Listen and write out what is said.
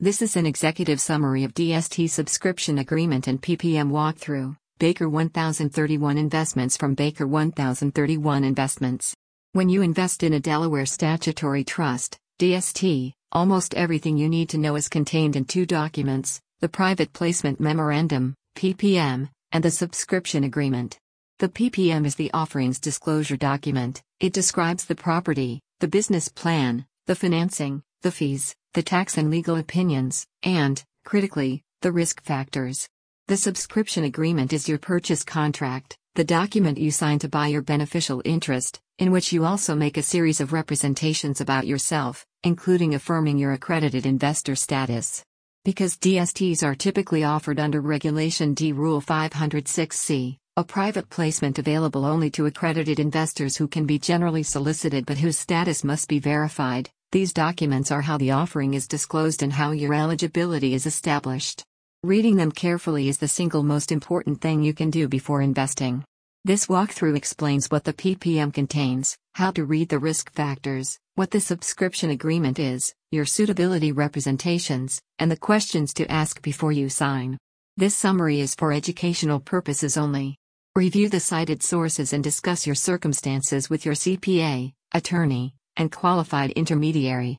This is an executive summary of DST subscription agreement and PPM walkthrough. Baker 1031 Investments from Baker 1031 Investments. When you invest in a Delaware statutory trust, DST, almost everything you need to know is contained in two documents: the Private Placement Memorandum, PPM, and the Subscription Agreement. The PPM is the offerings disclosure document. It describes the property, the business plan, the financing, the fees, the tax and legal opinions, and, critically, the risk factors. The subscription agreement is your purchase contract, the document you sign to buy your beneficial interest, in which you also make a series of representations about yourself, including affirming your accredited investor status. Because DSTs are typically offered under Regulation D Rule 506C, a private placement available only to accredited investors who can be generally solicited but whose status must be verified, these documents are how the offering is disclosed and how your eligibility is established. Reading them carefully is the single most important thing you can do before investing. This walkthrough explains what the PPM contains, how to read the risk factors, what the subscription agreement is, your suitability representations, and the questions to ask before you sign. This summary is for educational purposes only. Review the cited sources and discuss your circumstances with your CPA, attorney, and qualified intermediary.